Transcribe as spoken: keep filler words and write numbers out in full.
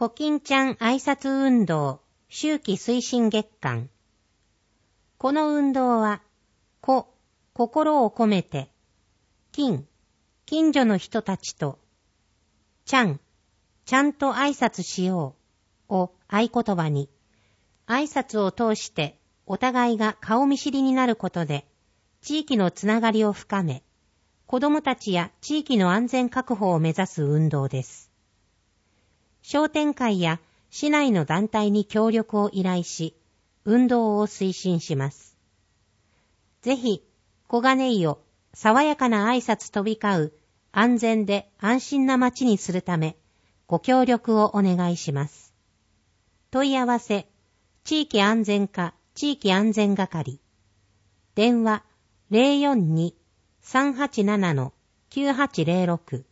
コキンちゃん挨拶運動秋季推進月間。この運動は、こ、心を込めて、近、近所の人たちと、ちゃん、ちゃんと挨拶しようを合言葉に、挨拶を通してお互いが顔見知りになることで、地域のつながりを深め、子どもたちや地域の安全確保を目指す運動です。商店会や市内の団体に協力を依頼し、運動を推進します。ぜひ、小金井を爽やかな挨拶飛び交う安全で安心な街にするため、ご協力をお願いします。問い合わせ、地域安全課地域安全係。電話 ゼロよんに さんはちなな きゅうはちゼロろく